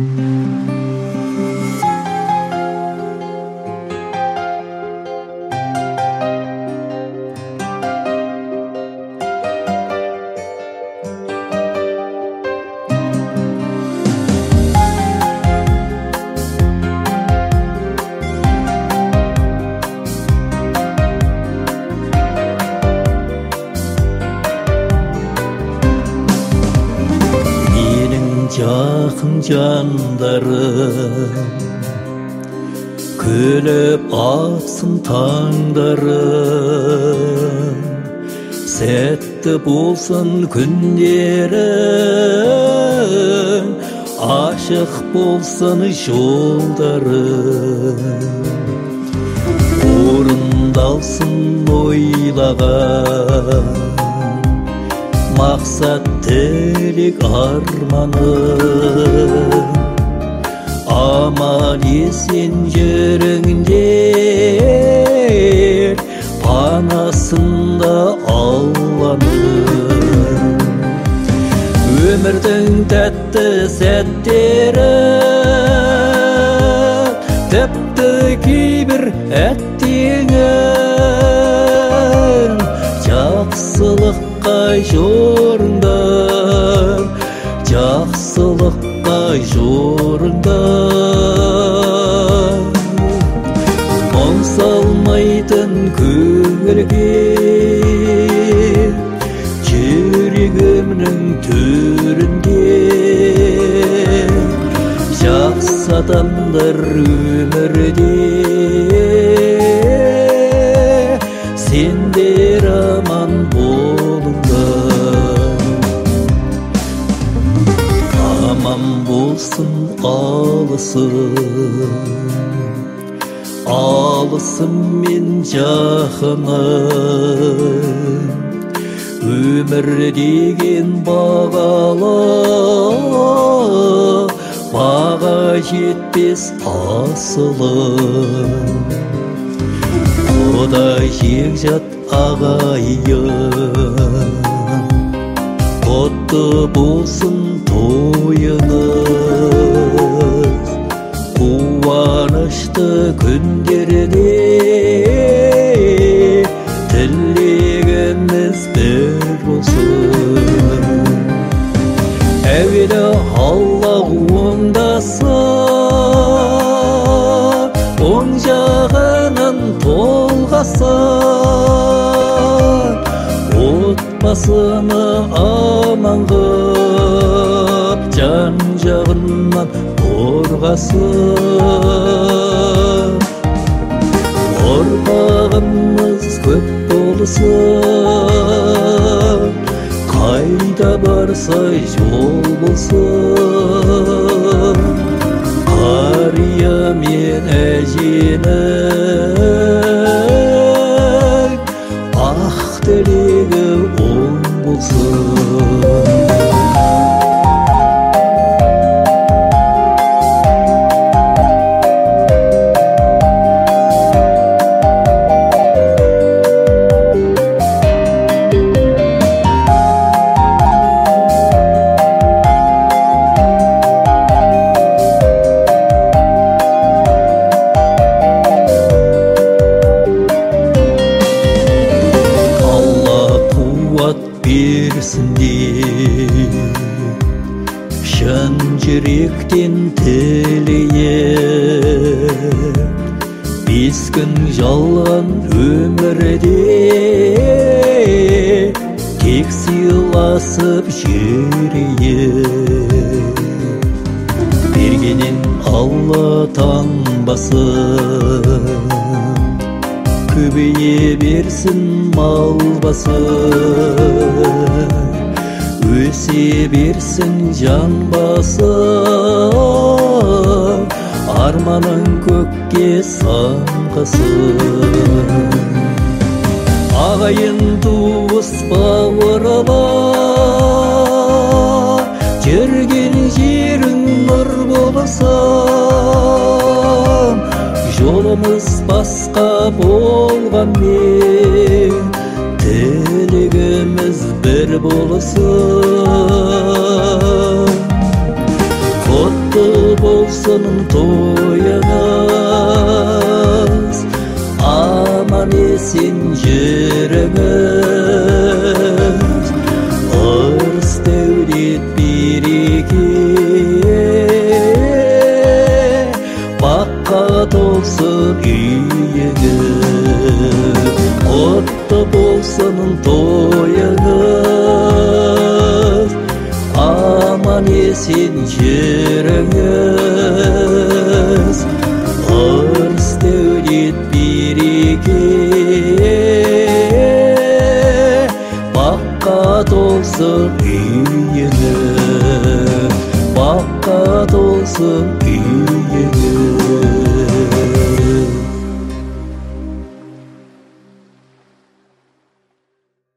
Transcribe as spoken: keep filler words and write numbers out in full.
Жақын жандарым күліп ақсын таңдарым, сәтті болсын күндерің, ашық болсын жолдарың, орындалсын ойлаған мақсат тілек арманым, аман есен жүріңдер, панасында Алланың. Өмірдің тәтті сәттері, тіпті кейбір әттеңі, жақсылыққа жорыңдар, жақсылыққа жорыңдар. Мұң салмайтын көңілге, жүрегімнің төрінде, жақсы адамдар өмірде, сендер аман болыңдар. Аман болсын алысым, алысым мен жақыным, өмір деген бағалы, баға жетпес асылым. Құдай жекжат ағайын, құтты болсын тойыңыз, қуанышты күндерде тілегіміз бір болсын. Әуелі Аллах оңдасын, оң жағынан толғасын, отбасыны аман қып, жан жағынан қорғасын. Ұрпағымыз көп болсын, қайда барса жол болсын. Қария мен әженің ақ тілегі оң болсын. Шын жүректен тілейіп, бес күн жалған өмірде тек сыйласып жүрейік. Бергенен Алла танбасын, көбейе берсін мал басын, өсе берсін жан басын, арманың көкке самғасын. Ағайын туыс бауырлар, жүрген жерің нұр болсын. Жолымыз басқа болғанмен, тілегіміз бір болсын. Құтты болсын тойыңыз, аман есен жүріңіз. Ырыс дәулет береке, баққа толсын үйіңіз. Құтты болсын тойыңыз, аман есен жүріңіз. Ырыс дәулет береке, баққа толсын үйіңіз. Баққа толсын